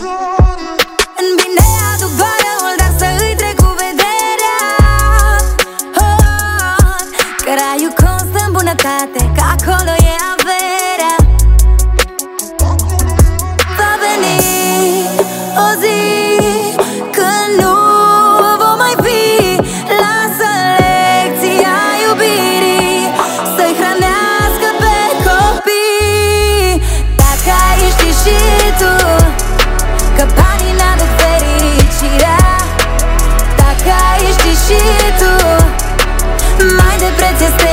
În bine aduc barăul, dar să îi trec cu vederea. Că raiul constă în bunătate, că acolo e averea. Va veni o zi când nu vom mai fi. Lasă lecția iubirii să-i hrănească pe copii. Dacă ai ști și tu că banii n-aduc fericirea, dacă ai ști și tu mai de preț este